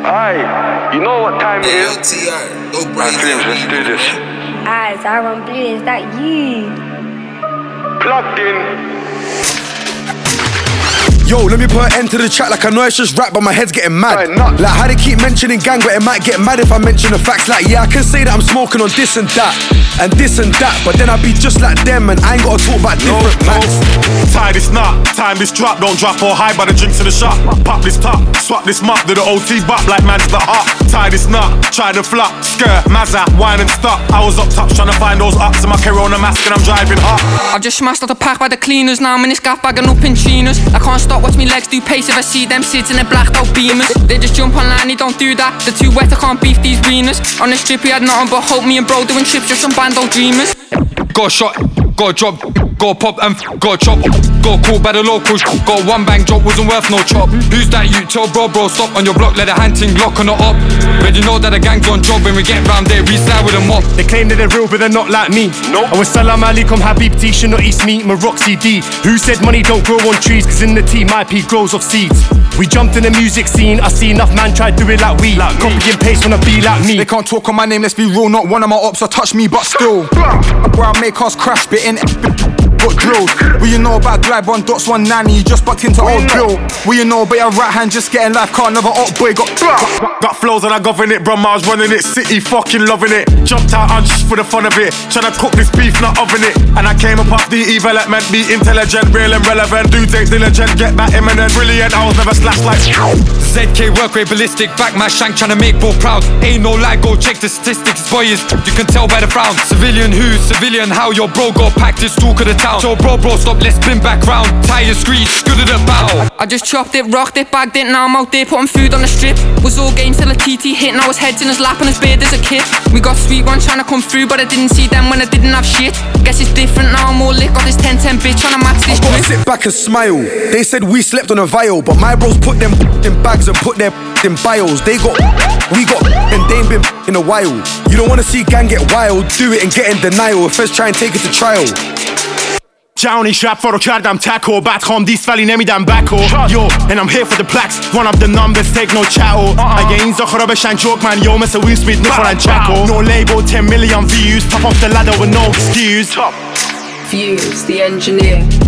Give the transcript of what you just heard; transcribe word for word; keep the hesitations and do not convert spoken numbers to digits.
Aye, you know what time it is? L T R, go My brains dreams, let's do this. Eyes, I run blue, is that you? Plugged in. Yo, let me put an end to the chat like I know it's just rap, but my head's getting mad. Right, nuts. Like how they keep mentioning gang, but it might get mad if I mention the facts. Like yeah, I can say that I'm smoking on this and that, and this and that, but then I be just like them, and I ain't gotta talk about different no, max. No. Tie this knot, time this drop, don't drop or hide by the drinks in the shop. Pop this top, swap this mop, do the O T bop like man's the hot. Tie this knot, try the flop, skirt, mazza, wine and stop. I was up top trying to find those ups in my Corona mask and I'm driving hot. I've just smashed out the pack by the cleaners, now I'm in this gaff bagging up in chinos. I can't stop, watch me legs do pace if I see them sits in their blacked out beamers. They just jump online, they don't do that. They're too wet, I can't beef these wieners. On the strip we had nothing but hope, me and bro doing trips just some bando dreamers. Got a shot, got a drop, got a pop and f- got a chop. Got caught by the locals, got a one bang drop, wasn't worth no chop. Who's that you? Tell bro bro stop on your block, let a hand ting lock on the up. But you know that the gang's on job, when we get round there we slide with them up. They claim that they're real but they're not like me. Nope. I was Salam Alaikum Habibti, should not eat meat, Maroxy D. Who said money don't grow on trees, cause in the team my P grows off seeds. We jumped in the music scene, I see enough man try do it like we like Copy and paste wanna be like me. They can't talk on my name, let's be real, not one of my ops will touch me, but still bro, I make us crash, spitting got drilled. What you know about glide one dots, one nanny, you just bucked into old Bill. What you know about your right hand, just getting life, can't never up boy, got Got flows and I govern it, bro, I was running it, city fucking loving it. Jumped out on just for the fun of it, tryna cook this beef, not oven it. And I came up off the development, be intelligent, real and relevant. Dudes ain't diligent, get that imminent, brilliant, I was never slashed like Z K work rate ballistic, back my shank tryna make bro proud. Ain't no lie, go check the statistics, boy is, you can tell by the frown. Civilian who, civilian how, your bro got packed, his talk of the town. So bro bro stop, let's spin back round. Tire screech, good at the bow. I just chopped it, rocked it, bagged it, now I'm out there putting food on the strip. Was all games till a T T hit, now his head's in his lap and his beard as a kid. We got sweet one trying to come through, but I didn't see them when I didn't have shit. Guess it's different now, I'm more lit, got this ten ten bitch trying to match this I gotta grip. sit back and smile. They said we slept on a vial, but my bros put them in bags and put their in bios. They got, we got, and they ain't been in a while. You don't wanna see gang get wild, do it and get in denial. If first try and take it to trial. جوانی شب رو کردم تکو بعد خام دیس ولی نمیدم بکو Yo, and I'm here for the plaques, one of the numbers, take no chatو اگه این زخرا بشن جوک من yo مثل ویل سمیت میخورن چکو No label, ten million views, top off the ladder with no excuse Fuse, the engineer.